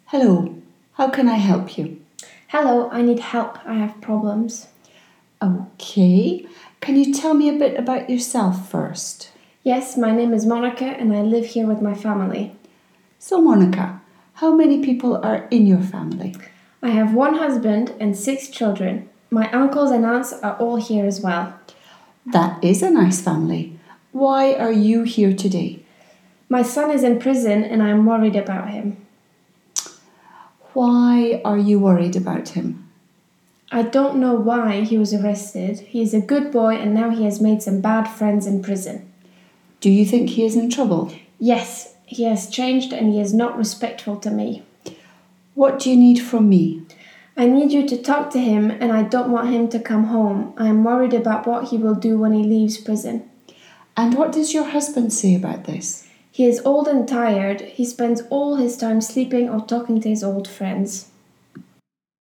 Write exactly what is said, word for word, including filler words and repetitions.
Hello, how can I help you? Hello, I need help. I have problems. Okay, can you tell me a bit about yourself first? Yes, my name is Monica and I live here with my family. So, Monica, how many people are in your family? I have one husband and six children. My uncles and aunts are all here as well. That is a nice family. Why are you here today? My son is in prison and I am worried about him. Why are you worried about him? I don't know why he was arrested. He is a good boy and now he has made some bad friends in prison. Do you think he is in trouble? Yes, he has changed and he is not respectful to me. What do you need from me? I need you to talk to him and I don't want him to come home. I am worried about what he will do when he leaves prison. And what does your husband say about this? He is old and tired. He spends all his time sleeping or talking to his old friends.